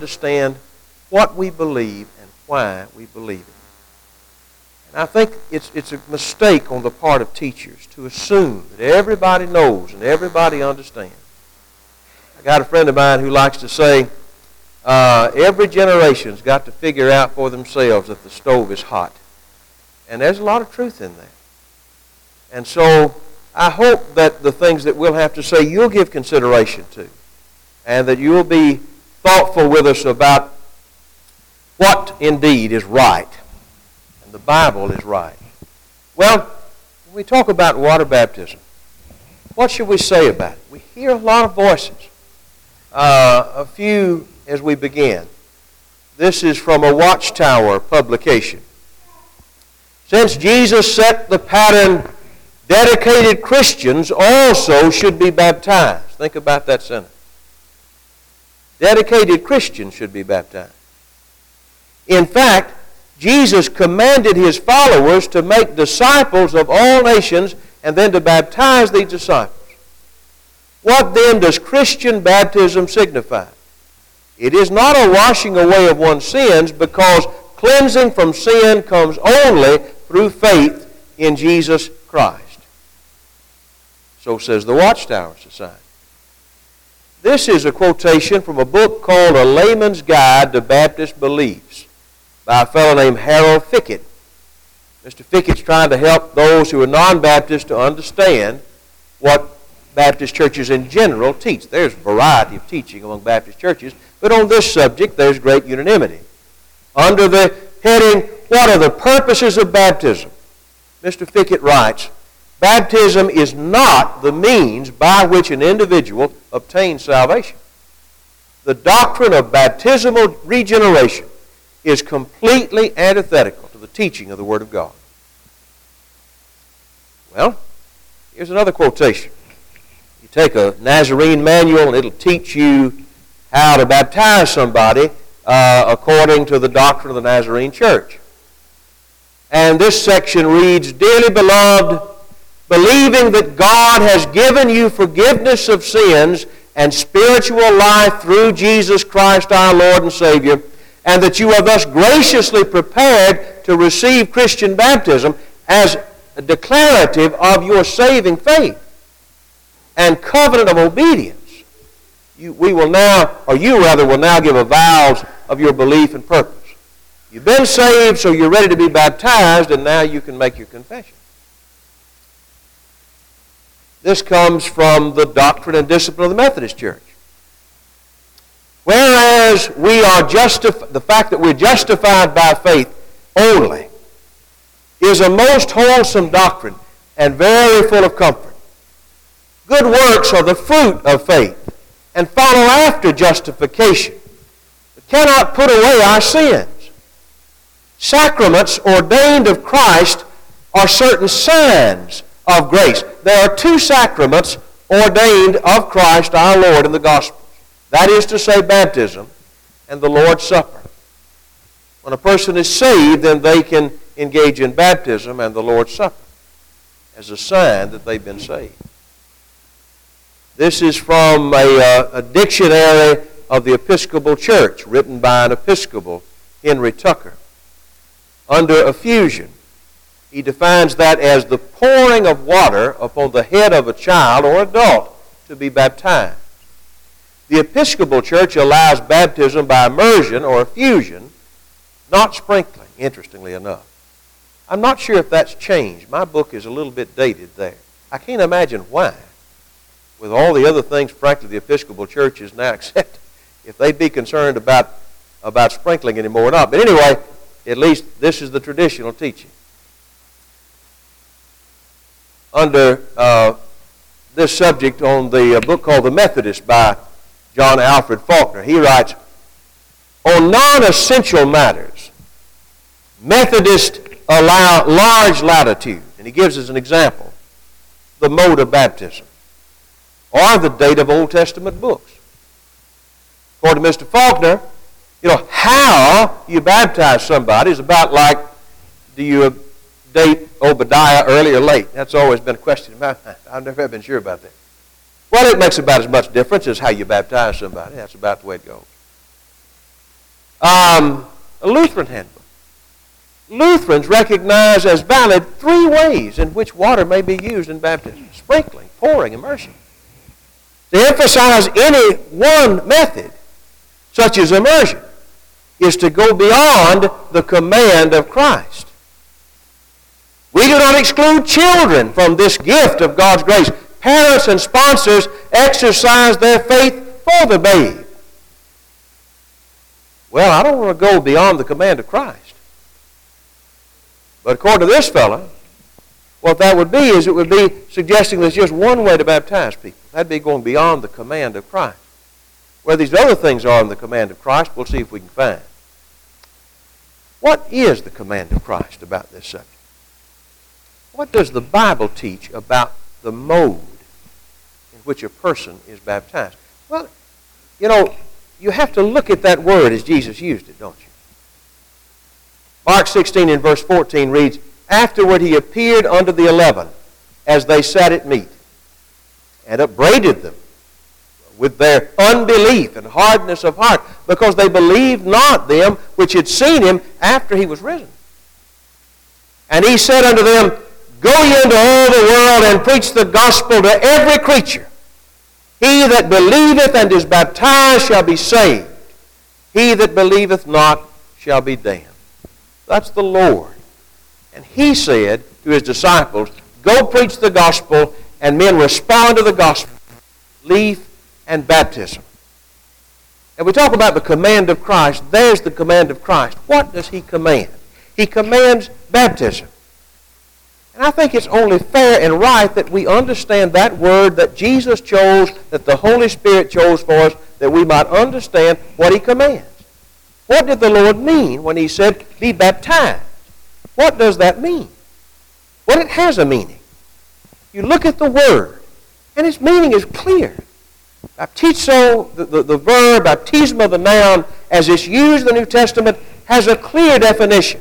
understand what we believe and why we believe it. And I think it's a mistake on the part of teachers to assume that everybody knows and everybody understands. I got a friend of mine who likes to say, every generation's got to figure out for themselves that the stove is hot. And there's a lot of truth in that. And so I hope that the things that we'll have to say you'll give consideration to, and that you'll be thoughtful with us about what indeed is right. And the Bible is right. Well, when we talk about water baptism, what should we say about it? We hear a lot of voices. A few as we begin. This is from a Watchtower publication. Since Jesus set the pattern, dedicated Christians also should be baptized. Think about that sentence. Dedicated Christians should be baptized. In fact, Jesus commanded his followers to make disciples of all nations and then to baptize these disciples. What then does Christian baptism signify? It is not a washing away of one's sins, because cleansing from sin comes only through faith in Jesus Christ. So says the Watchtower Society. This is a quotation from a book called A Layman's Guide to Baptist Beliefs by a fellow named Harold Fickett. Mr. Fickett's trying to help those who are non-Baptists to understand what Baptist churches in general teach. There's a variety of teaching among Baptist churches, but on this subject there's great unanimity. Under the heading, What are the purposes of baptism? Mr. Fickett writes, baptism is not the means by which an individual obtains salvation. The doctrine of baptismal regeneration is completely antithetical to the teaching of the Word of God. Well, here's another quotation. You take a Nazarene manual and it'll teach you how to baptize somebody according to the doctrine of the Nazarene Church. And this section reads, Dearly beloved, believing that God has given you forgiveness of sins and spiritual life through Jesus Christ our Lord and Savior, and that you are thus graciously prepared to receive Christian baptism as a declarative of your saving faith and covenant of obedience. You will now give avowals of your belief and purpose. You've been saved, so you're ready to be baptized, and now you can make your confession. This comes from the Doctrine and Discipline of the Methodist Church. Whereas the fact that we're justified by faith only is a most wholesome doctrine and very full of comfort. Good works are the fruit of faith and follow after justification, but cannot put away our sins. Sacraments ordained of Christ are certain signs of grace. There are two sacraments ordained of Christ our Lord in the Gospels. That is to say, baptism and the Lord's Supper. When a person is saved, then they can engage in baptism and the Lord's Supper as a sign that they've been saved. This is from a dictionary of the Episcopal Church written by an Episcopal, Henry Tucker. Under effusion, he defines that as the pouring of water upon the head of a child or adult to be baptized. The Episcopal Church allows baptism by immersion or effusion, not sprinkling, interestingly enough. I'm not sure if that's changed. My book is a little bit dated there. I can't imagine why, with all the other things, frankly, the Episcopal Church is now accepted, if they'd be concerned about sprinkling anymore or not. But anyway, at least this is the traditional teaching. Under this subject on the book called The Methodist by John Alfred Faulkner, he writes, on non-essential matters, Methodists allow large latitude. And he gives us an example. The mode of baptism, or the date of Old Testament books. According to Mr. Faulkner, how you baptize somebody is about like, do you date Obadiah early or late? That's always been a question in my mind. I've never been sure about that. Well, it makes about as much difference as how you baptize somebody. That's about the way it goes. A Lutheran handbook. Lutherans recognize as valid 3 ways in which water may be used in baptism: sprinkling, pouring, immersion. To emphasize any one method, such as immersion, is to go beyond the command of Christ. We do not exclude children from this gift of God's grace. Parents and sponsors exercise their faith for the babe. Well, I don't want to go beyond the command of Christ. But according to this fellow, what that would be is it would be suggesting there's just one way to baptize people. That'd be going beyond the command of Christ. Where these other things are in the command of Christ, we'll see if we can find. What is the command of Christ about this subject? What does the Bible teach about the mode in which a person is baptized? Well, you have to look at that word as Jesus used it, don't you? Mark 16 in verse 14 reads, "Afterward he appeared unto the 11 as they sat at meat, and upbraided them with their unbelief and hardness of heart, because they believed not them which had seen him after he was risen. And he said unto them, Go ye into all the world and preach the gospel to every creature. He that believeth and is baptized shall be saved. He that believeth not shall be damned." That's the Lord. And he said to his disciples, go preach the gospel, and men respond to the gospel, belief and baptism. And we talk about the command of Christ. There's the command of Christ. What does he command? He commands baptism. And I think it's only fair and right that we understand that word that Jesus chose, that the Holy Spirit chose for us, that we might understand what he commands. What did the Lord mean when he said, be baptized? What does that mean? Well, it has a meaning. You look at the word, and its meaning is clear. Baptizo, the verb, baptisma, the noun, as it's used in the New Testament, has a clear definition.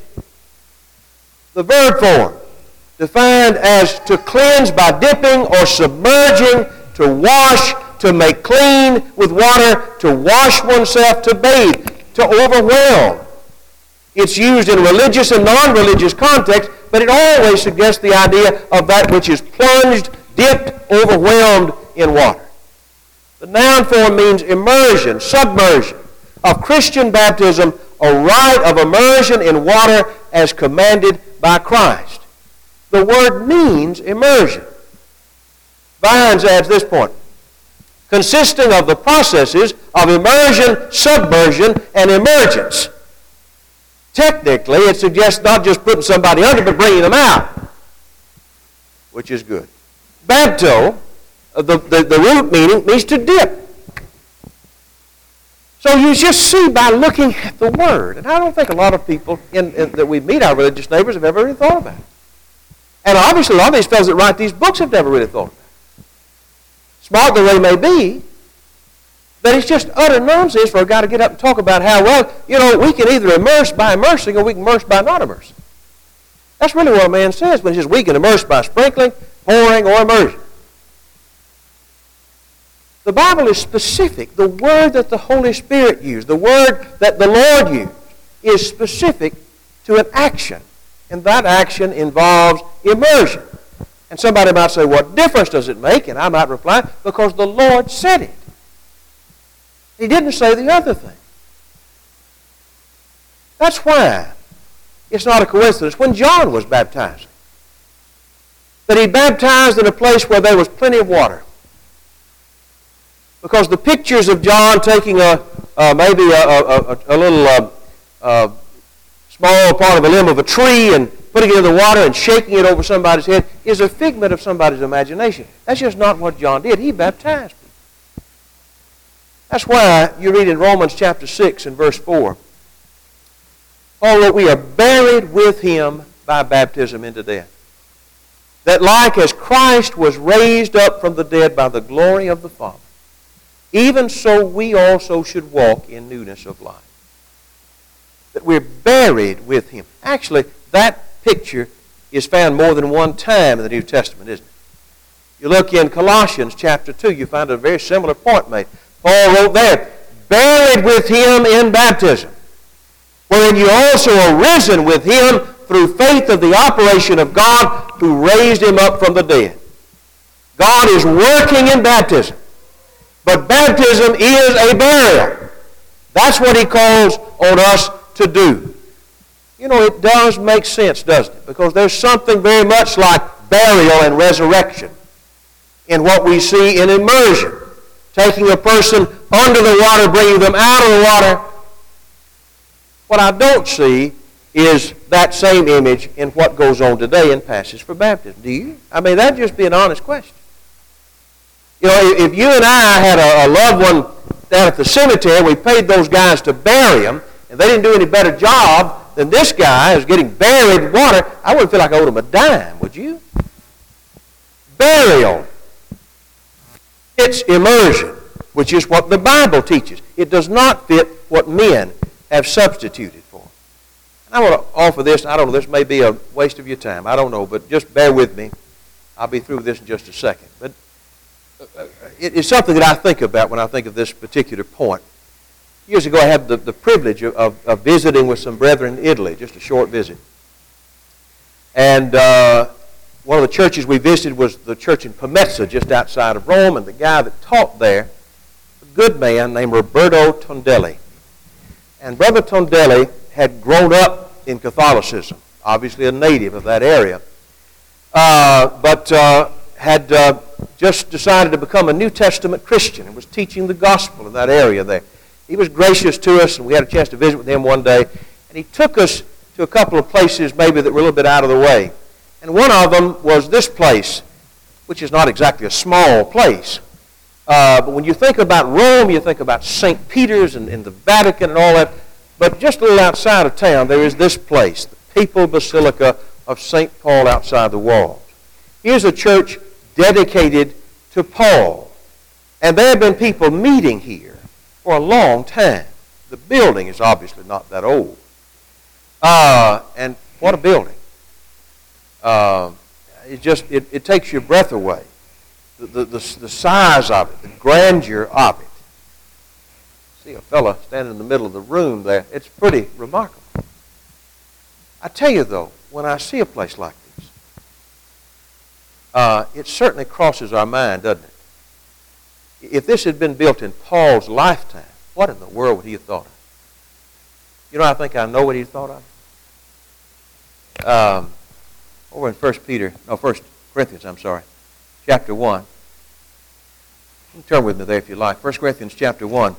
The verb form, defined as to cleanse by dipping or submerging, to wash, to make clean with water, to wash oneself, to bathe, to overwhelm. It's used in religious and non-religious contexts, but it always suggests the idea of that which is plunged, dipped, overwhelmed in water. The noun form means immersion, submersion. Of Christian baptism, a rite of immersion in water as commanded by Christ. The word means immersion. Vines adds this point. Consisting of the processes of immersion, submersion, and emergence. Technically, it suggests not just putting somebody under, but bringing them out, which is good. Bapto, the root meaning, means to dip. So you just see by looking at the word, and I don't think a lot of people that we meet, our religious neighbors, have ever really thought about it. And obviously, a lot of these fellows that write these books have never really thought about it. Smart though they may be, but it's just utter nonsense for a guy to get up and talk about how, we can either immerse by immersing or we can immerse by not immersing. That's really what a man says when he says we can immerse by sprinkling, pouring, or immersion. The Bible is specific. The word that the Holy Spirit used, the word that the Lord used, is specific to an action. And that action involves immersion. And somebody might say, what difference does it make? And I might reply, because the Lord said it. He didn't say the other thing. That's why it's not a coincidence when John was baptizing that he baptized in a place where there was plenty of water. Because the pictures of John taking maybe a little small part of a limb of a tree and putting it in the water and shaking it over somebody's head is a figment of somebody's imagination. That's just not what John did. He baptized people. That's why you read in Romans chapter 6 and verse 4, Paul wrote, we are buried with him by baptism into death, that like as Christ was raised up from the dead by the glory of the Father, even so we also should walk in newness of life. That we're buried with him. Actually, that picture is found more than one time in the New Testament, isn't it? You look in Colossians chapter 2, you find a very similar point made. Paul wrote there, buried with him in baptism. wherein you also are risen with him through faith of the operation of God who raised him up from the dead. God is working in baptism. But baptism is a burial. That's what he calls on us to do. You know, it does make sense, doesn't it? Because there's something very much like burial and resurrection in what we see in immersion. Taking a person under the water, bringing them out of the water. What I don't see is that same image in what goes on today in passages for baptism. Do you? I mean, that'd just be an honest question. You know, if you and I had a loved one down at the cemetery, we paid those guys to bury them, and they didn't do any better job than this guy who's getting buried in water, I wouldn't feel like I owed him a dime, would you? Burial. It's immersion, which is what the Bible teaches. It does not fit what men have substituted for. And I want to offer this. I don't know, this may be a waste of your time. I don't know, but just bear with me. I'll be through with this in just a second. But it's something that I think about when I think of this particular point. Years ago, I had the privilege of visiting with some brethren in Italy, just a short visit. And one of the churches we visited was the church in Pomezia, just outside of Rome, and the guy that taught there, a good man named Roberto Tondelli. And Brother Tondelli had grown up in Catholicism, obviously a native of that area, but had just decided to become a New Testament Christian and was teaching the gospel in that area there. He was gracious to us, and we had a chance to visit with him one day, and he took us to a couple of places maybe that were a little bit out of the way. And one of them was this place, which is not exactly a small place. But when you think about Rome, you think about St. Peter's and the Vatican and all that. But just a little outside of town, there is this place, the Papal Basilica of St. Paul outside the walls. Here's a church dedicated to Paul. And there have been people meeting here for a long time. The building is obviously not that old. And what a building. It takes your breath away. The size of it, the grandeur of it. See a fellow standing in the middle of the room there. It's pretty remarkable. I tell you though, when I see a place like this, it certainly crosses our mind, doesn't it? If this had been built in Paul's lifetime, what in the world would he have thought of? You know, I think I know what he thought of. Over in 1 Corinthians, chapter 1. You can turn with me there if you like. 1 Corinthians chapter 1.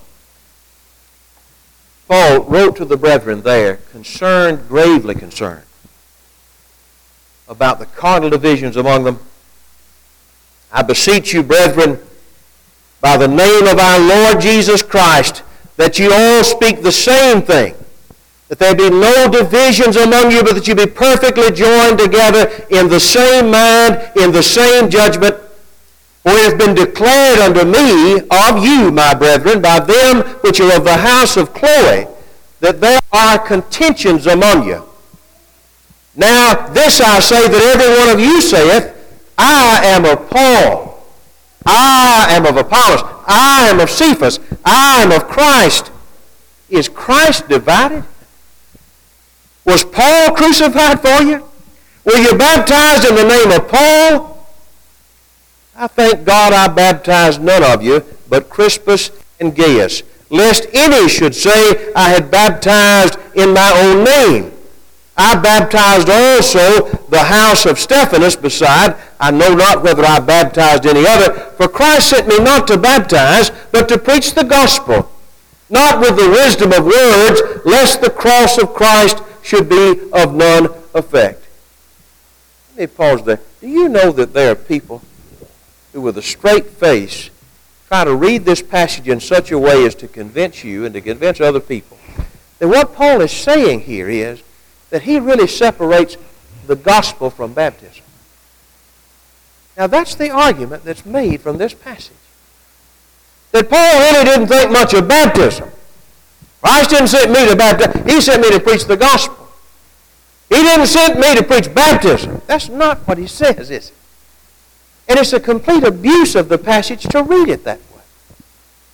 Paul wrote to the brethren there, gravely concerned, about the carnal divisions among them. I beseech you, brethren, by the name of our Lord Jesus Christ, that you all speak the same thing, that there be no divisions among you, but that you be perfectly joined together in the same mind, in the same judgment. For it has been declared unto me of you, my brethren, by them which are of the house of Chloe, that there are contentions among you. Now this I say, that every one of you saith, I am of Paul, I am of Apollos, I am of Cephas, I am of Christ. Is Christ divided? Was Paul crucified for you? Were you baptized in the name of Paul? I thank God I baptized none of you, but Crispus and Gaius, lest any should say I had baptized in my own name. I baptized also the house of Stephanas beside. I know not whether I baptized any other, for Christ sent me not to baptize, but to preach the gospel, not with the wisdom of words, lest the cross of Christ should be of none effect. Let me pause there. Do you know that there are people who with a straight face try to read this passage in such a way as to convince you and to convince other people that what Paul is saying here is that he really separates the gospel from baptism? Now that's the argument that's made from this passage. That Paul really didn't think much of baptism. Christ didn't send me to baptize. He sent me to preach the gospel. He didn't send me to preach baptism. That's not what he says, is it? And it's a complete abuse of the passage to read it that way.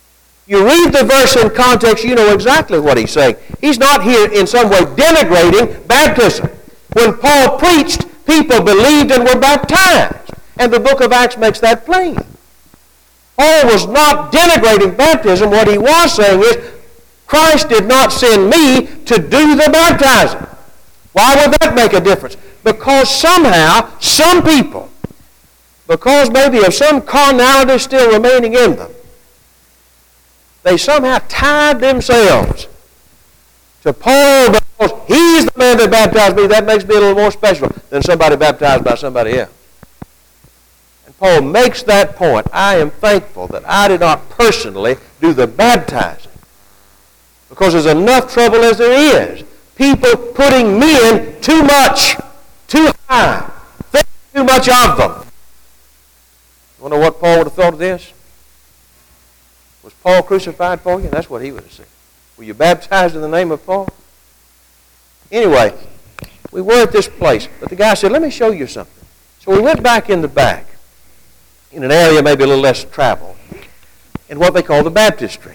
You read the verse in context, you know exactly what he's saying. He's not here in some way denigrating baptism. When Paul preached, people believed and were baptized. And the book of Acts makes that plain. Paul was not denigrating baptism. What he was saying is, Christ did not send me to do the baptizing. Why would that make a difference? Because somehow, some people, because maybe of some carnality still remaining in them, they somehow tied themselves to Paul because he's the man that baptized me. That makes me a little more special than somebody baptized by somebody else. And Paul makes that point. I am thankful that I did not personally do the baptizing, because there's enough trouble as there is. People putting men too much, too high, thinking too much of them. You want to know what Paul would have thought of this? Was Paul crucified for you? That's what he would have said. Were you baptized in the name of Paul? Anyway, we were at this place, but the guy said, let me show you something. So we went back in the back, in an area maybe a little less traveled, in what they call the baptistry.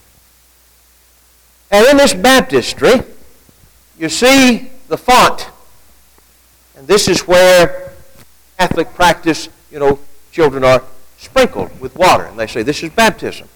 And in this baptistry, you see the font. And this is where Catholic practice, children are sprinkled with water. And they say, this is baptism.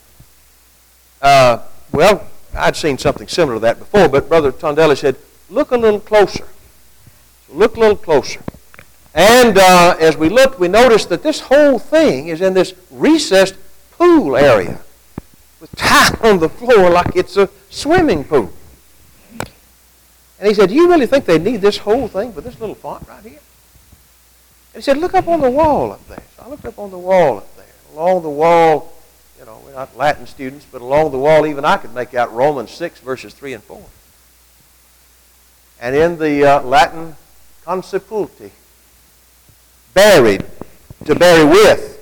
Well, I'd seen something similar to that before, but Brother Tondelli said, look a little closer. So look a little closer. And as we looked, we noticed that this whole thing is in this recessed pool area with tile on the floor like it's a swimming pool. And he said, do you really think they need this whole thing for this little font right here? And he said, look up on the wall up there. So I looked up on the wall up there. Along the wall, we're not Latin students, but along the wall even I could make out Romans 6, verses 3 and 4. And in the Latin, consepulti, buried, to bury with.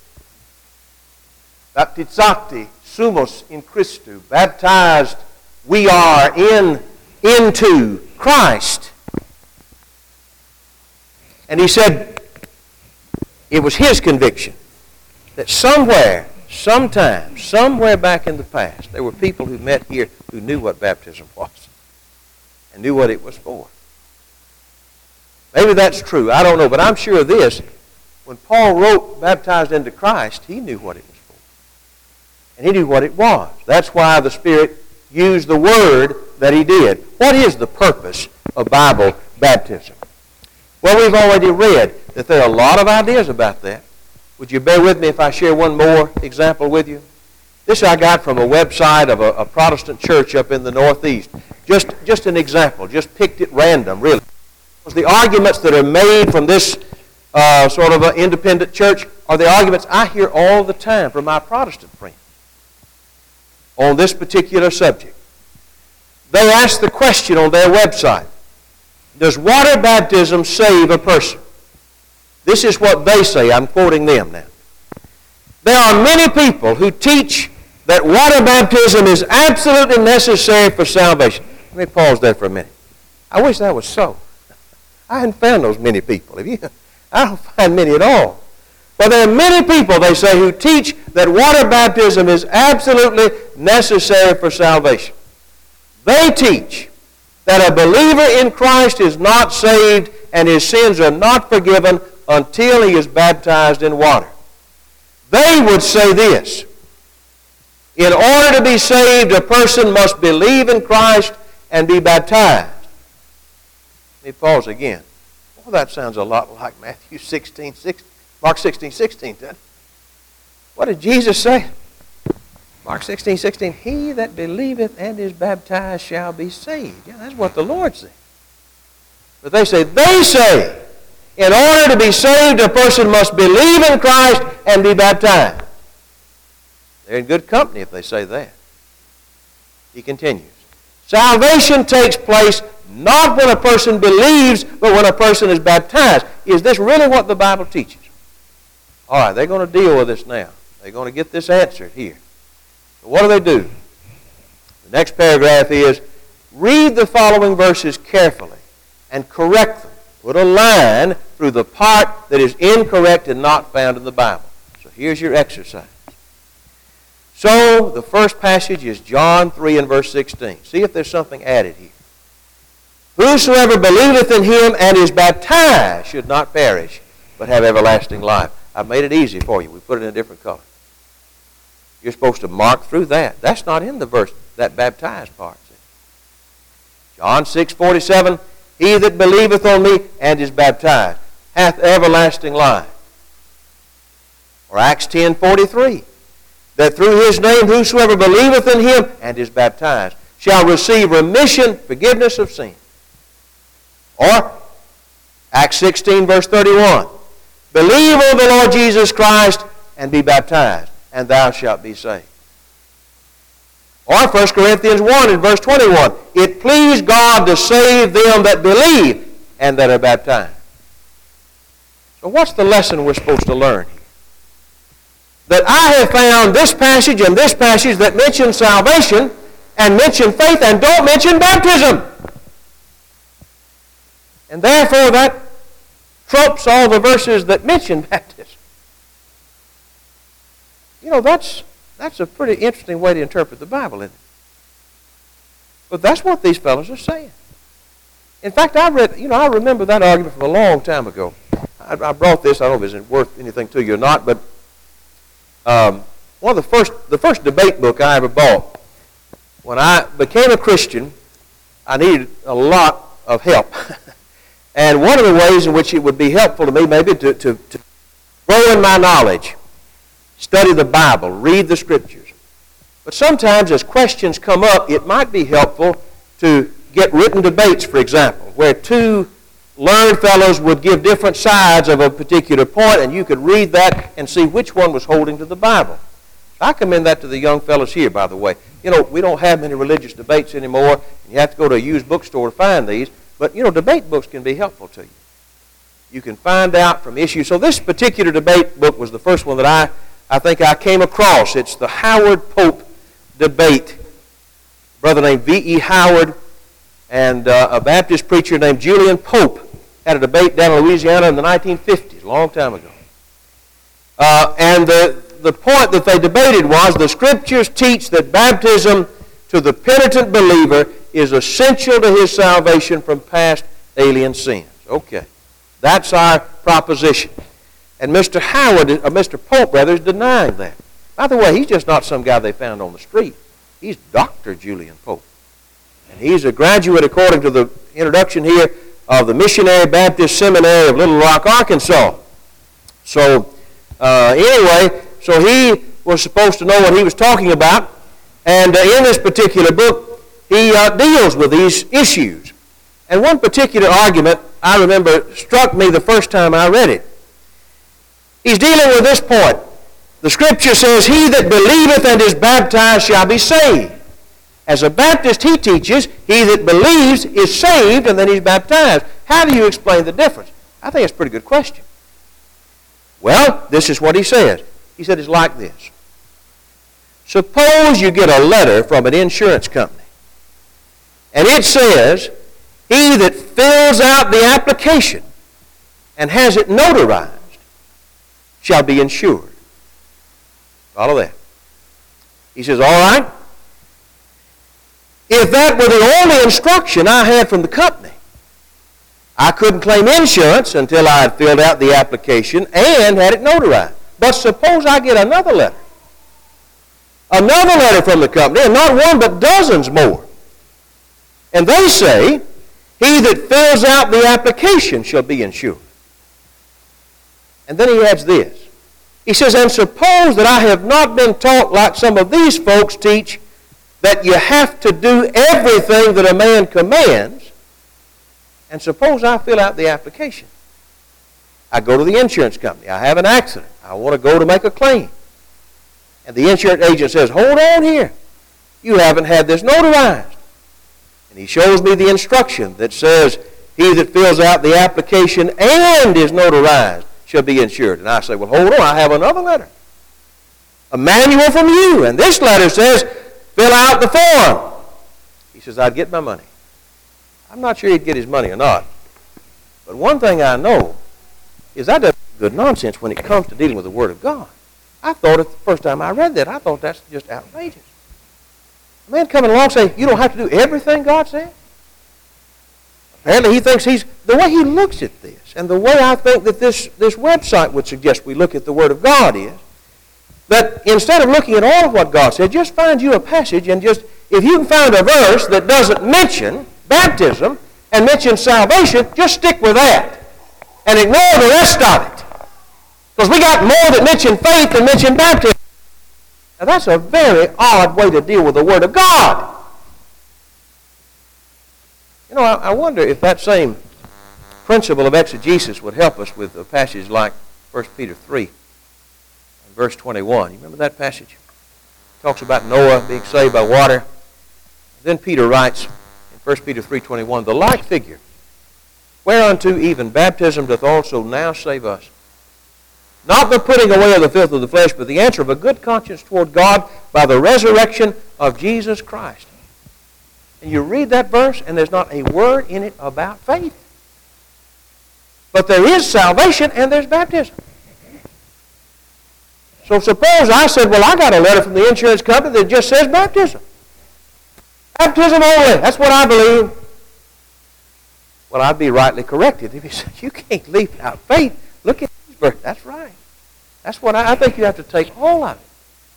Baptizati sumos in Christu, baptized we are into Christ. And he said it was his conviction that somewhere, sometime, somewhere back in the past, there were people who met here who knew what baptism was and knew what it was for. Maybe that's true. I don't know. But I'm sure of this. When Paul wrote baptized into Christ, he knew what it was for. And he knew what it was. That's why the Spirit used the word that he did. What is the purpose of Bible baptism? Well, we've already read that there are a lot of ideas about that. Would you bear with me if I share one more example with you? This I got from a website of a Protestant church up in the Northeast. Just an example. Just picked it random, really. Because the arguments that are made from this sort of an independent church are the arguments I hear all the time from my Protestant friends on this particular subject. They ask the question on their website, does water baptism save a person? This is what they say. I'm quoting them now. There are many people who teach that water baptism is absolutely necessary for salvation. Let me pause there for a minute. I wish that was so. I hadn't found those many people. Have you? I don't find many at all. But there are many people, they say, who teach that water baptism is absolutely necessary for salvation. They teach that a believer in Christ is not saved and his sins are not forgiven until he is baptized in water. They would say this: in order to be saved, a person must believe in Christ and be baptized. Let me pause again. Well, that sounds a lot like Matthew 16:16, Mark 16:16, doesn't it? What did Jesus say? Mark 16:16, he that believeth and is baptized shall be saved. Yeah, that's what the Lord said. But they say, in order to be saved, a person must believe in Christ and be baptized. They're in good company if they say that. He continues. Salvation takes place not when a person believes, but when a person is baptized. Is this really what the Bible teaches? All right, they're going to deal with this now. They're going to get this answered here. So what do? The next paragraph is, read the following verses carefully and correct them. Put a line through the part that is incorrect and not found in the Bible. So here's your exercise. So, the first passage is John 3 and verse 16. See if there's something added here. Whosoever believeth in him and is baptized should not perish, but have everlasting life. I've made it easy for you. We put it in a different color. You're supposed to mark through that. That's not in the verse, that baptized part. John 6:47, he that believeth on me and is baptized hath everlasting life. Or Acts 10:43, that through his name whosoever believeth in him and is baptized shall receive remission, forgiveness of sin. Or Acts 16 verse 31, believe on the Lord Jesus Christ and be baptized, and thou shalt be saved. Or 1 Corinthians 1 and verse 21, it pleased God to save them that believe and that are baptized. So what's the lesson we're supposed to learn here? That I have found this passage and this passage that mention salvation and mention faith and don't mention baptism. And therefore that trumps all the verses that mention baptism. You know, that's a pretty interesting way to interpret the Bible, isn't it? But that's what these fellows are saying. In fact, I remember that argument from a long time ago. I brought this, I don't know if it's worth anything to you or not, but one of the first debate book I ever bought, when I became a Christian, I needed a lot of help. And one of the ways in which it would be helpful to me maybe to grow in my knowledge, study the Bible, read the Scriptures. But sometimes as questions come up, it might be helpful to get written debates, for example, where two learned fellows would give different sides of a particular point, and you could read that and see which one was holding to the Bible. I commend that to the young fellows here, by the way. You know, we don't have many religious debates anymore, and you have to go to a used bookstore to find these. But, you know, debate books can be helpful to you. You can find out from issues. So this particular debate book was the first one that I think I came across. It's the Howard Pope debate. A brother named V.E. Howard and a Baptist preacher named Julian Pope had a debate down in Louisiana in the 1950s, a long time ago. And the point that they debated was the Scriptures teach that baptism to the penitent believer is essential to his salvation from past alien sins. Okay. That's our proposition. And Mr. Pope is denying that. By the way, he's just not some guy they found on the street. He's Dr. Julian Pope. And he's a graduate, according to the introduction here, of the Missionary Baptist Seminary of Little Rock, Arkansas. So, anyway, so he was supposed to know what he was talking about. And in this particular book, he deals with these issues. And one particular argument, I remember, struck me the first time I read it. He's dealing with this point. The Scripture says, he that believeth and is baptized shall be saved. As a Baptist, he teaches, he that believes is saved and then he's baptized. How do you explain the difference? I think it's a pretty good question. Well, this is what he says. He said it's like this. Suppose you get a letter from an insurance company, and it says, he that fills out the application and has it notarized shall be insured. Follow that. He says, all right, if that were the only instruction I had from the company, I couldn't claim insurance until I had filled out the application and had it notarized. But suppose I get another letter from the company, and not one but dozens more. And they say, he that fills out the application shall be insured. And then he adds this. He says, and suppose that I have not been taught like some of these folks teach, that you have to do everything that a man commands, and suppose I fill out the application. I go to the insurance company. I have an accident. I want to go to make a claim. And the insurance agent says, hold on here. You haven't had this notarized. And he shows me the instruction that says, he that fills out the application and is notarized shall be insured. And I say, well, hold on, I have another letter. A manual from you. And this letter says, fill out the form. He says, I'd get my money. I'm not sure he'd get his money or not. But one thing I know is that doesn't good nonsense when it comes to dealing with the Word of God. I thought it the first time I read that, I thought that's just outrageous. A man coming along saying, you don't have to do everything God said? Apparently he thinks the way he looks at this, and the way I think that this website would suggest we look at the Word of God is, that instead of looking at all of what God said, just find you a passage and just, if you can find a verse that doesn't mention baptism and mention salvation, just stick with that and ignore the rest of it. Because we got more that mention faith than mention baptism. Now that's a very odd way to deal with the Word of God. You know, I wonder if that same principle of exegesis would help us with a passage like 1 Peter 3 and verse 21. You remember that passage? It talks about Noah being saved by water. Then Peter writes in 1 Peter 3:21, the like figure, whereunto even baptism doth also now save us. Not the putting away of the filth of the flesh, but the answer of a good conscience toward God by the resurrection of Jesus Christ. And you read that verse, and there's not a word in it about faith. But there is salvation, and there's baptism. So suppose I said, well, I got a letter from the insurance company that just says baptism. Baptism only. That's what I believe. Well, I'd be rightly corrected if he said, you can't leave out faith. Look at this verse. That's right. That's what I think you have to take all of it.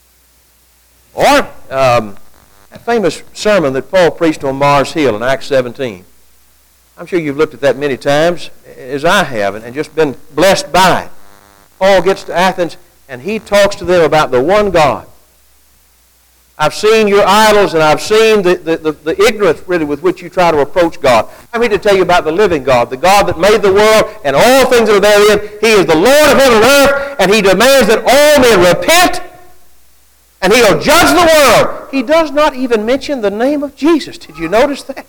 Or that famous sermon that Paul preached on Mars Hill in Acts 17. I'm sure you've looked at that many times, as I have, and just been blessed by it. Paul gets to Athens, and he talks to them about the one God. I've seen your idols, and I've seen the ignorance, really, with which you try to approach God. I mean to tell you about the living God, the God that made the world and all things that are therein. He is the Lord of heaven and earth, and He demands that all men repent, and He'll judge the world. He does not even mention the name of Jesus. Did you notice that?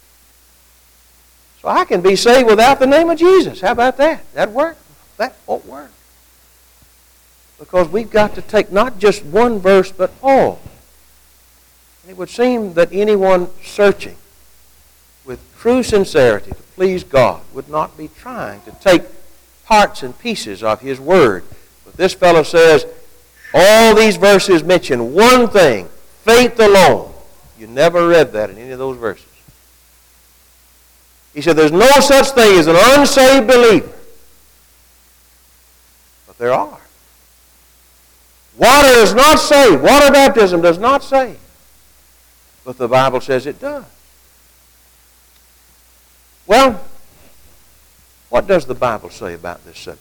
So I can be saved without the name of Jesus. How about that? That work? That won't work. Because we've got to take not just one verse, but all. It would seem that anyone searching with true sincerity to please God would not be trying to take parts and pieces of His Word. But this fellow says, all these verses mention one thing, faith alone. You never read that in any of those verses. He said there's no such thing as an unsaved believer. But there are. Water is not saved. Water baptism does not save. But the Bible says it does. Well, what does the Bible say about this subject?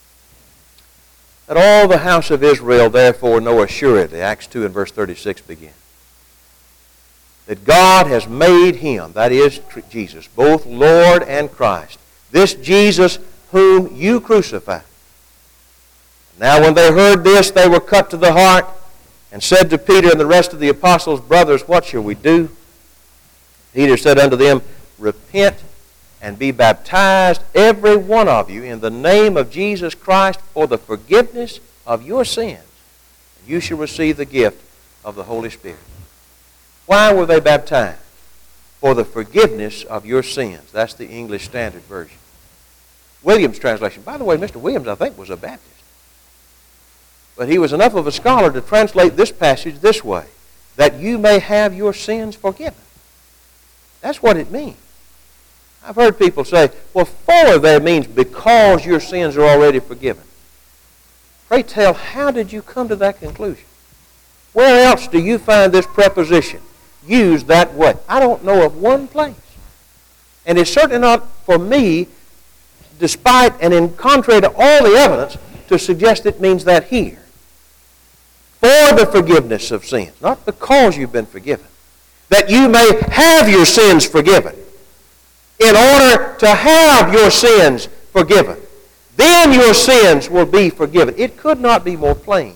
That all the house of Israel therefore know assuredly, Acts 2 and verse 36 begin, that God has made Him, that is Jesus, both Lord and Christ, this Jesus whom you crucified. Now when they heard this, they were cut to the heart, and said to Peter and the rest of the apostles, brothers, what shall we do? Peter said unto them, repent and be baptized, every one of you, in the name of Jesus Christ for the forgiveness of your sins. And you shall receive the gift of the Holy Spirit. Why were they baptized? For the forgiveness of your sins. That's the English Standard Version. Williams' translation. By the way, Mr. Williams, I think, was a Baptist. But he was enough of a scholar to translate this passage this way, that you may have your sins forgiven. That's what it means. I've heard people say, well, for there means because your sins are already forgiven. Pray tell, how did you come to that conclusion? Where else do you find this preposition used that way? I don't know of one place. And it's certainly not for me, despite and in contrary to all the evidence, to suggest it means that here. For the forgiveness of sins, not because you've been forgiven. That you may have your sins forgiven. In order to have your sins forgiven. Then your sins will be forgiven. It could not be more plain.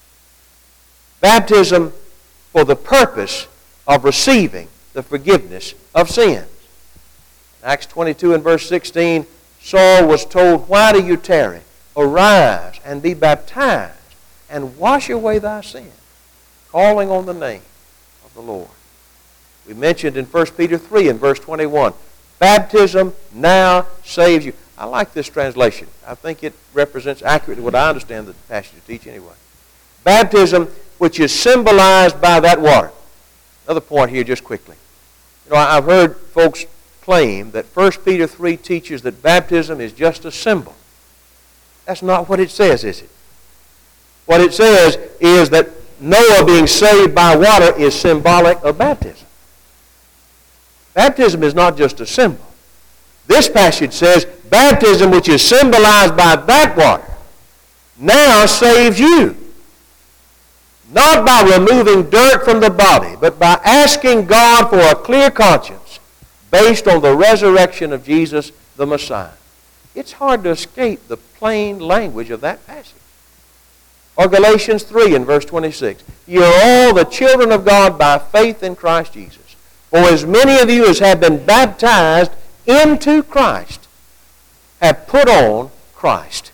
Baptism for the purpose of receiving the forgiveness of sins. In Acts 22 and verse 16, Saul was told, why do you tarry? Arise and be baptized and wash away thy sins, calling on the name of the Lord. We mentioned in 1 Peter 3 and verse 21, baptism now saves you. I like this translation. I think it represents accurately what I understand the passage to teach anyway. Baptism which is symbolized by that water. Another point here just quickly. I've heard folks claim that 1 Peter 3 teaches that baptism is just a symbol. That's not what it says, is it? What it says is that Noah being saved by water is symbolic of baptism. Baptism is not just a symbol. This passage says baptism which is symbolized by that water now saves you. Not by removing dirt from the body, but by asking God for a clear conscience based on the resurrection of Jesus the Messiah. It's hard to escape the plain language of that passage. Or Galatians 3 and verse 26. You are all the children of God by faith in Christ Jesus. For as many of you as have been baptized into Christ have put on Christ.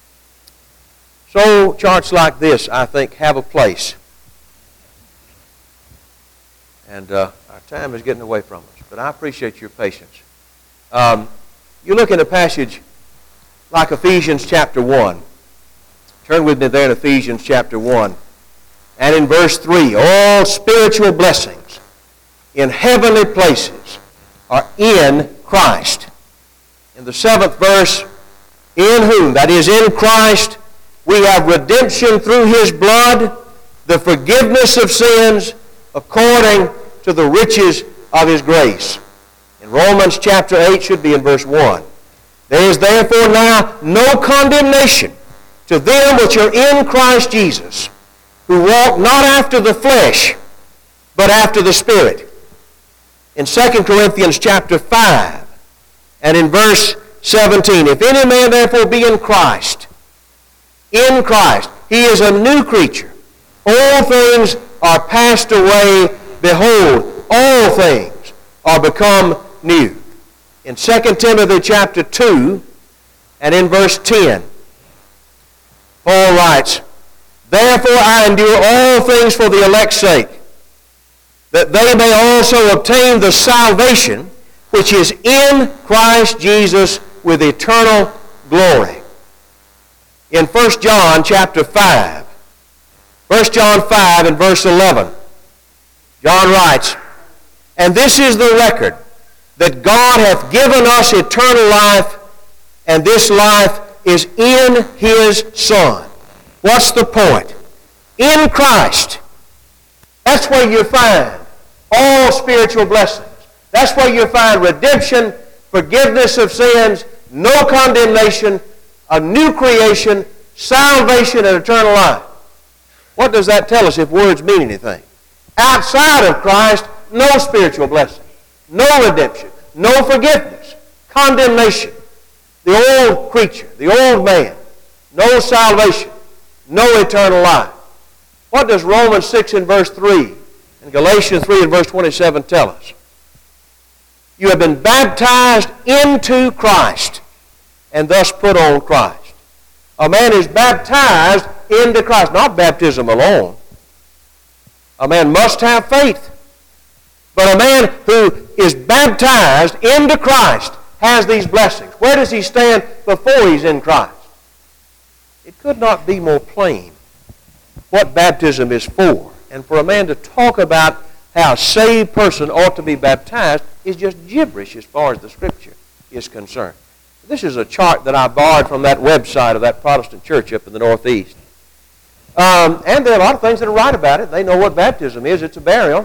So charts like this, I think, have a place. And our time is getting away from us, but I appreciate your patience. You look in a passage like Ephesians chapter 1. Turn with me there in Ephesians chapter 1. And in verse 3, all spiritual blessings in heavenly places are in Christ. In the 7th verse, in whom, that is in Christ, we have redemption through His blood, the forgiveness of sins, according to the riches of His grace. In Romans chapter 8 should be in verse 1. There is therefore now no condemnation to them which are in Christ Jesus, who walk not after the flesh, but after the Spirit. In 2 Corinthians chapter 5 and in verse 17, if any man therefore be in Christ, he is a new creature. All things are passed away. Behold, all things are become new. In 2 Timothy chapter 2 and in verse 10, Paul writes, therefore I endure all things for the elect's sake, that they may also obtain the salvation which is in Christ Jesus with eternal glory. In 1 John chapter 5, 1 John 5 and verse 11, John writes, and this is the record, that God hath given us eternal life, and this life is in His Son. What's the point? In Christ. That's where you find all spiritual blessings. That's where you find redemption, forgiveness of sins, no condemnation, a new creation, salvation, and eternal life. What does that tell us if words mean anything? Outside of Christ, no spiritual blessing, no redemption, no forgiveness, condemnation, the old creature, the old man, no salvation, no eternal life. What does Romans 6 and verse 3 and Galatians 3 and verse 27 tell us? You have been baptized into Christ and thus put on Christ. A man is baptized into Christ, not baptism alone. A man must have faith. But a man who is baptized into Christ has these blessings. Where does he stand before he's in Christ? It could not be more plain what baptism is for. And for a man to talk about how a saved person ought to be baptized is just gibberish as far as the Scripture is concerned. This is a chart that I borrowed from that website of that Protestant church up in the Northeast. And there are a lot of things that are right about it. They know what baptism is. It's a burial.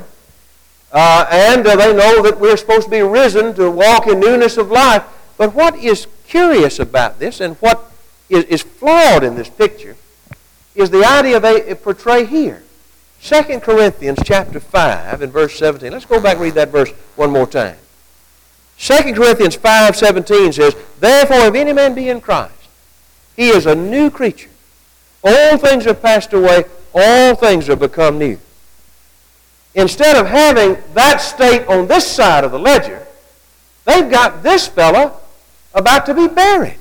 And they know that we're supposed to be risen to walk in newness of life. But what is curious about this and what is flawed in this picture is the idea they portray here. 2 Corinthians chapter 5 and verse 17. Let's go back and read that verse one more time. 2 Corinthians 5:17 says, therefore, if any man be in Christ, he is a new creature. All things are passed away. All things are become new. Instead of having that state on this side of the ledger, they've got this fella about to be buried.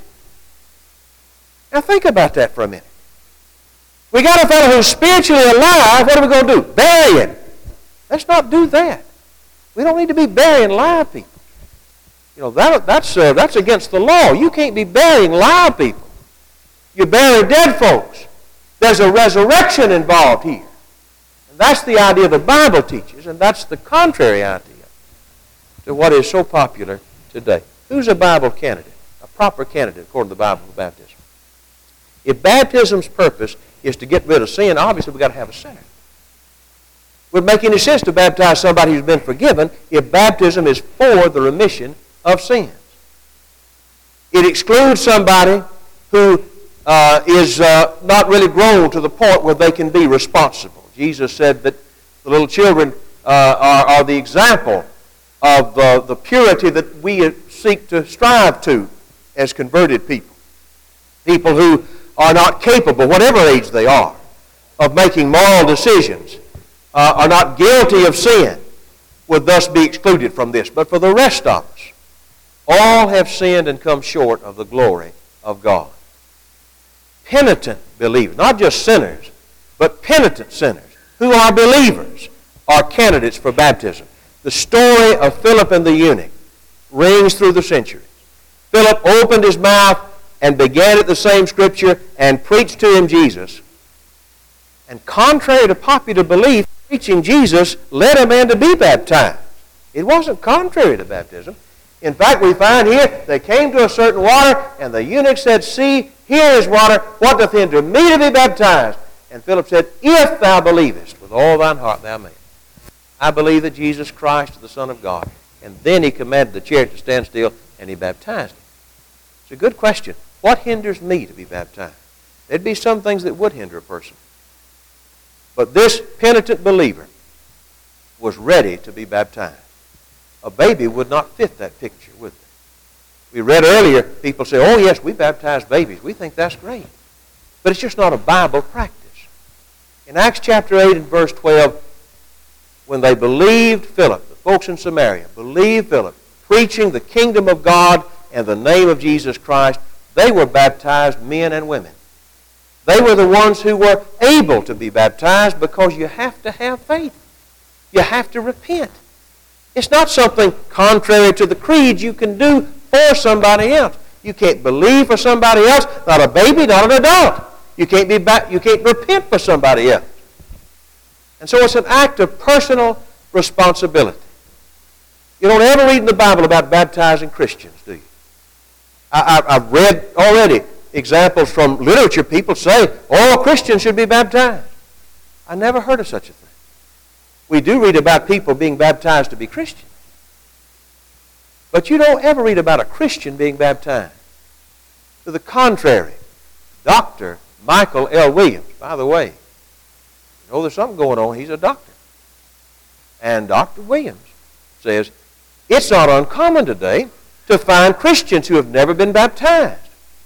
Now think about that for a minute. We got a fellow who's spiritually alive. What are we going to do? Bury him. Let's not do that. We don't need to be burying live people. You know, that's against the law. You can't be burying live people. You bury dead folks. There's a resurrection involved here. And that's the idea the Bible teaches, and that's the contrary idea to what is so popular today. Who's a Bible candidate? A proper candidate according to the Bible for baptism. If baptism's purpose is to get rid of sin, obviously we've got to have a sinner. It would make any sense to baptize somebody who's been forgiven if baptism is for the remission of sins. It excludes somebody who is not really grown to the point where they can be responsible. Jesus said that the little children are the example of the purity that we seek to strive to as converted people. People who are not capable, whatever age they are, of making moral decisions, are not guilty of sin, would thus be excluded from this. But for the rest of us, all have sinned and come short of the glory of God. Penitent believers, not just sinners, but penitent sinners, who are believers, are candidates for baptism. The story of Philip and the eunuch rings through the centuries. Philip opened his mouth and began at the same Scripture and preached to him Jesus. And contrary to popular belief, preaching Jesus led a man to be baptized. It wasn't contrary to baptism. In fact, we find here, they came to a certain water, and the eunuch said, "See, here is water. What doth hinder me to be baptized?" And Philip said, "If thou believest with all thine heart, thou mayest." I believe that Jesus Christ is the Son of God. And then he commanded the chariot to stand still, and he baptized him. It's a good question. What hinders me to be baptized? There'd be some things that would hinder a person. But this penitent believer was ready to be baptized. A baby would not fit that picture, would they? We read earlier, people say, "Oh yes, we baptize babies. We think that's great." But it's just not a Bible practice. In Acts chapter 8 and verse 12, when they believed Philip, the folks in Samaria believed Philip, preaching the kingdom of God and the name of Jesus Christ, they were baptized, men and women. They were the ones who were able to be baptized because you have to have faith. You have to repent. It's not something contrary to the creed you can do for somebody else. You can't believe for somebody else, not a baby, not an adult. You can't repent for somebody else. And so it's an act of personal responsibility. You don't ever read in the Bible about baptizing Christians, do you? I've read already examples from literature. People say, all Christians should be baptized. I never heard of such a thing. We do read about people being baptized to be Christians. But you don't ever read about a Christian being baptized. To the contrary, Dr. Michael L. Williams, by the way, you know there's something going on. He's a doctor. And Dr. Williams says, it's not uncommon today to find Christians who have never been baptized.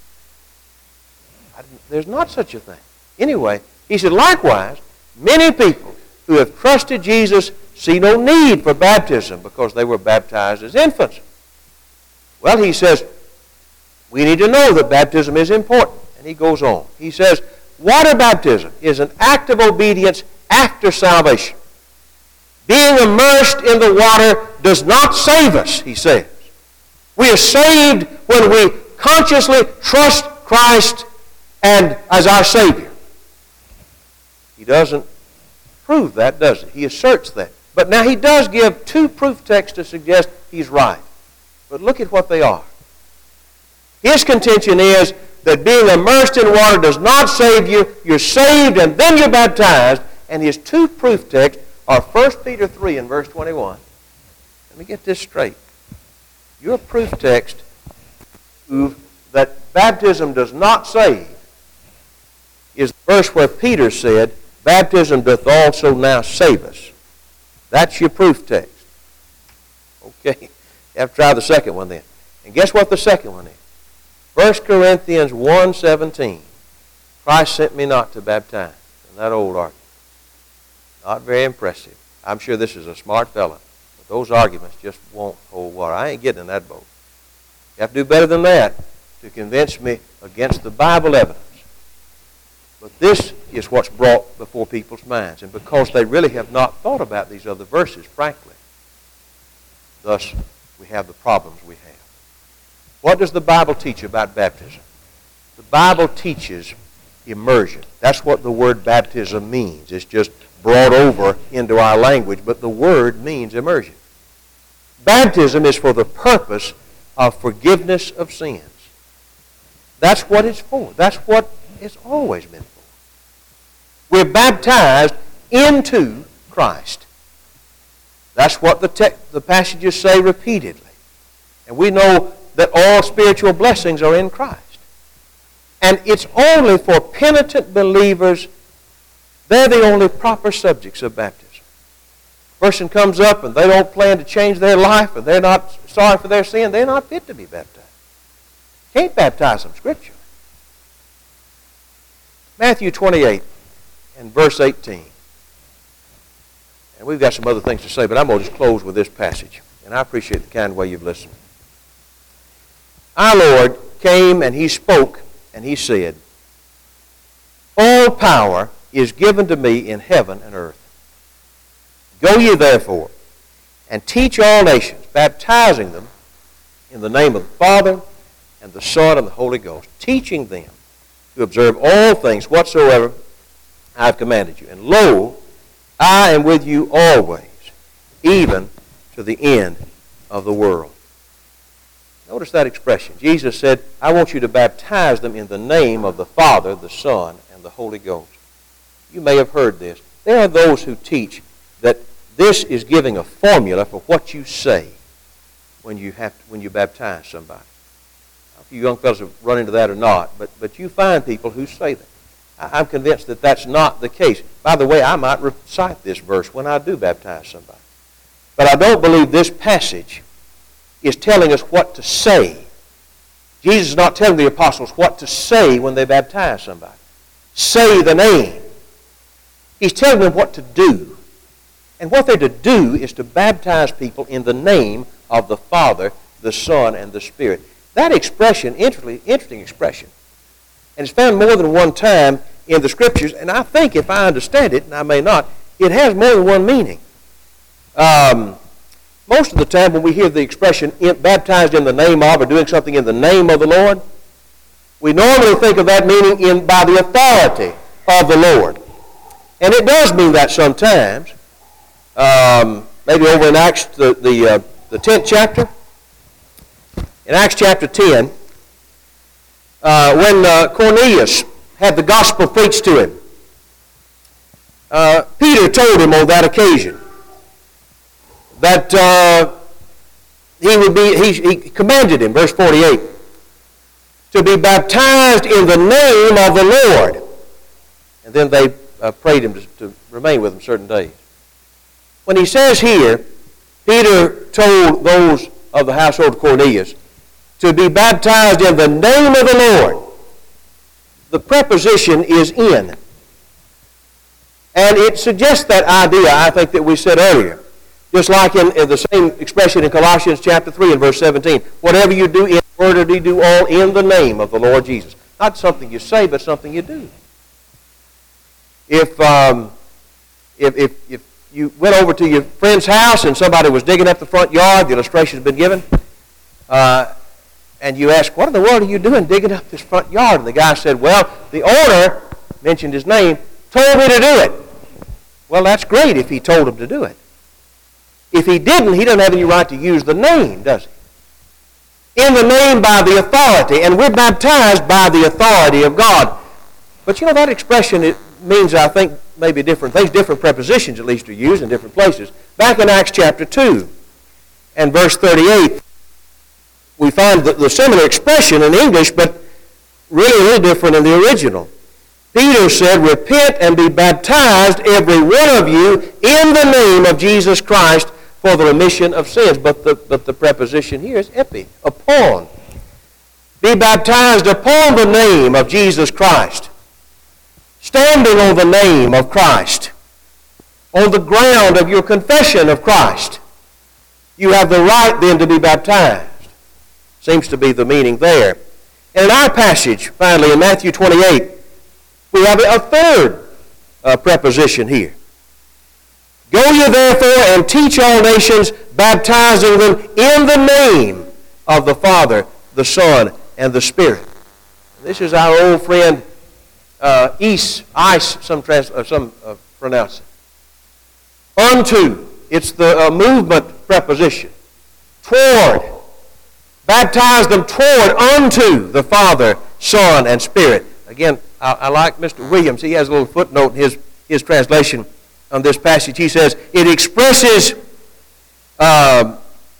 There's not such a thing. Anyway, he said, likewise, many people who have trusted Jesus see no need for baptism because they were baptized as infants. Well, he says, we need to know that baptism is important. And he goes on. He says, water baptism is an act of obedience after salvation. Being immersed in the water does not save us, he says. We are saved when we consciously trust Christ and as our Savior. He doesn't prove that, does he? He asserts that. But now he does give two proof texts to suggest he's right. But look at what they are. His contention is that being immersed in water does not save you. You're saved and then you're baptized. And his two proof texts are 1 Peter 3 and verse 21. Let me get this straight. Your proof text prove that baptism does not save is the verse where Peter said, baptism doth also now save us. That's your proof text. Okay. You have to try the second one then. And guess what the second one is? 1 Corinthians 1:17. Christ sent me not to baptize. And that old argument. Not very impressive. I'm sure this is a smart fellow. But those arguments just won't hold water. I ain't getting in that boat. You have to do better than that to convince me against the Bible evidence. But this is what's brought before people's minds. And because they really have not thought about these other verses, frankly, thus we have the problems we have. What does the Bible teach about baptism? The Bible teaches immersion. That's what the word baptism means. It's just brought over into our language, but the word means immersion. Baptism is for the purpose of forgiveness of sins. That's what it's for. That's what it's always been for. We're baptized into Christ. That's what the passages say repeatedly. And we know that all spiritual blessings are in Christ. And it's only for penitent believers. They're the only proper subjects of baptism. A person comes up and they don't plan to change their life and they're not sorry for their sin, they're not fit to be baptized. Can't baptize them scripturally. Matthew 28 and verse 18. And we've got some other things to say, but I'm going to just close with this passage. And I appreciate the kind way you've listened. Our Lord came and He spoke and He said, all power is given to me in heaven and earth. Go ye therefore and teach all nations, baptizing them in the name of the Father and the Son and the Holy Ghost, teaching them to observe all things whatsoever I have commanded you. And lo, I am with you always, even to the end of the world. Notice that expression. Jesus said, I want you to baptize them in the name of the Father, the Son, and the Holy Ghost. You may have heard this. There are those who teach that this is giving a formula for what you say when you baptize somebody. I don't know if you young fellows have run into that or not, but you find people who say that. I'm convinced that that's not the case. By the way, I might recite this verse when I do baptize somebody. But I don't believe this passage is telling us what to say. Jesus is not telling the apostles what to say when they baptize somebody. Say the name. He's telling them what to do. And what they're to do is to baptize people in the name of the Father, the Son, and the Spirit. That expression, interesting expression, and it's found more than one time in the Scriptures, and I think if I understand it, and I may not, it has more than one meaning. Most of the time when we hear the expression baptized in the name of or doing something in the name of the Lord, we normally think of that meaning by the authority of the Lord. And it does mean that sometimes. Maybe over in Acts, the 10th chapter. In Acts chapter 10, when Cornelius had the gospel preached to him, Peter told him on that occasion that he commanded him, verse 48, to be baptized in the name of the Lord. And then they prayed him to remain with him certain days. When he says here, Peter told those of the household of Cornelius to be baptized in the name of the Lord, the preposition is in. And it suggests that idea, I think, that we said earlier. Just like in the same expression in Colossians chapter 3 and verse 17. Whatever you do in word or deed, do all in the name of the Lord Jesus. Not something you say, but something you do. If you went over to your friend's house and somebody was digging up the front yard, the illustration has been given, and you asked, what in the world are you doing digging up this front yard? And the guy said, well, the owner, mentioned his name, told me to do it. Well, that's great if he told him to do it. If he didn't, he doesn't have any right to use the name, does he? In the name by the authority, and we're baptized by the authority of God. But you know, that expression, it means, I think, maybe different things. Different prepositions, at least, are used in different places. Back in Acts chapter 2 and verse 38, we find the similar expression in English, but really a little different in the original. Peter said, repent and be baptized, every one of you, in the name of Jesus Christ for the remission of sins. But the preposition here is epi, upon. Be baptized upon the name of Jesus Christ. Standing on the name of Christ. On the ground of your confession of Christ. You have the right then to be baptized. Seems to be the meaning there. And in our passage, finally, in Matthew 28, we have a third preposition here. Go ye therefore and teach all nations, baptizing them in the name of the Father, the Son, and the Spirit. This is our old friend ice, some pronounce it. Unto, it's the movement preposition. Toward. Baptize them toward, unto the Father, Son, and Spirit. Again, I like Mr. Williams. He has a little footnote in his translation on this passage. He says, it expresses a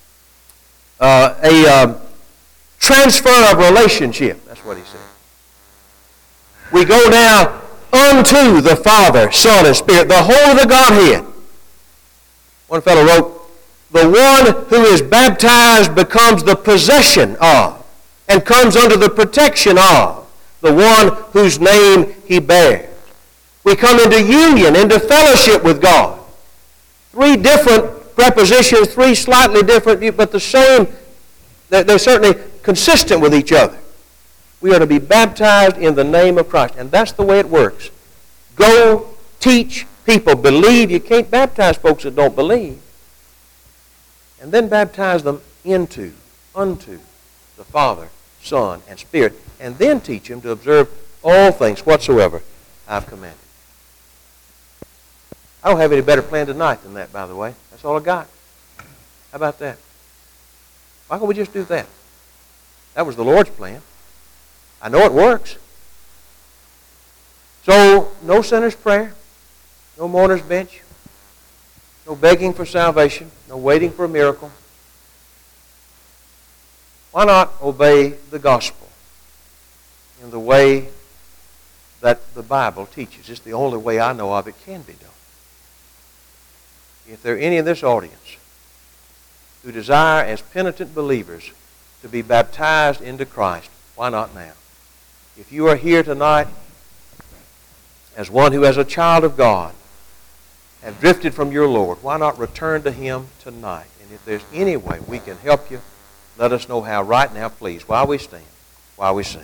transfer of relationship. That's what he said. We go now unto the Father, Son, and Spirit, the whole of the Godhead. One fellow wrote, the one who is baptized becomes the possession of and comes under the protection of the one whose name he bears. We come into union, into fellowship with God. Three different prepositions, three slightly different, but the same. They're certainly consistent with each other. We are to be baptized in the name of Christ. And that's the way it works. Go teach people. Believe. You can't baptize folks that don't believe. And then baptize them unto the Father, Son, and Spirit. And then teach them to observe all things whatsoever I've commanded. I don't have any better plan tonight than that, by the way. That's all I got. How about that? Why can't we just do that? That was the Lord's plan. I know it works. So, no sinner's prayer, no mourner's bench, no begging for salvation, no waiting for a miracle. Why not obey the gospel in the way that the Bible teaches? It's the only way I know of it can be done. If there are any in this audience who desire as penitent believers to be baptized into Christ, why not now? If you are here tonight as one who, as a child of God, have drifted from your Lord, why not return to Him tonight? And if there's any way we can help you, let us know how right now, please, while we stand, while we sing.